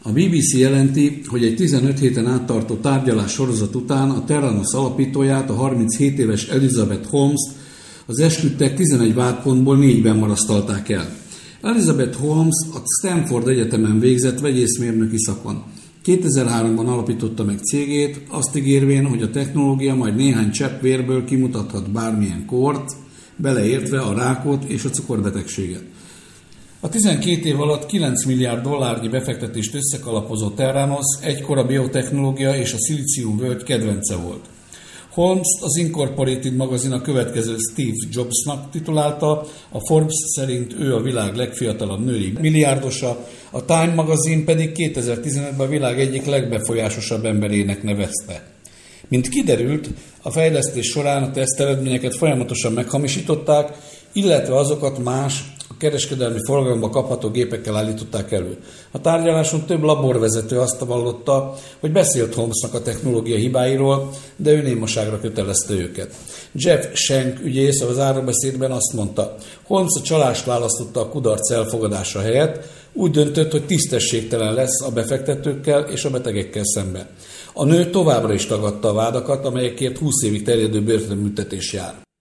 A BBC jelenti, hogy egy 15 héten áttartó tárgyalás sorozat után a Theranos alapítóját, a 37 éves Elizabeth Holmes-t az esküdtek 11 vádpontból 4-ben marasztalták el. Elizabeth Holmes a Stanford Egyetemen végzett vegyészmérnöki szakon. 2003-ban alapította meg cégét, azt ígérvén, hogy a technológia majd néhány csepp vérből kimutathat bármilyen kort, beleértve a rákot és a cukorbetegséget. A 12 év alatt 9 milliárd dollárnyi befektetést összekalapozó Theranos egykor a biotechnológia és a szilíciumvölgy kedvence volt. Holmes-t az Incorporated magazin a következő Steve Jobsnak titulálta, a Forbes szerint ő a világ legfiatalabb női milliárdosa, a Time magazin pedig 2015-ben a világ egyik legbefolyásosabb emberének nevezte. Mint kiderült, a fejlesztés során a teszteredményeket folyamatosan meghamisították, illetve azokat más, a kereskedelmi forgalomba kapható gépekkel állították elő. A tárgyaláson több laborvezető azt vallotta, hogy beszélt Holmesnak a technológia hibáiról, de ő némaságra kötelezte őket. Jeff Shank ügyész a záróbeszédben azt mondta, Holmes a csalást választotta a kudarc elfogadása helyett, úgy döntött, hogy tisztességtelen lesz a befektetőkkel és a betegekkel szemben. A nő továbbra is tagadta a vádakat, amelyekért 20 évig terjedő börtönbüntetés jár.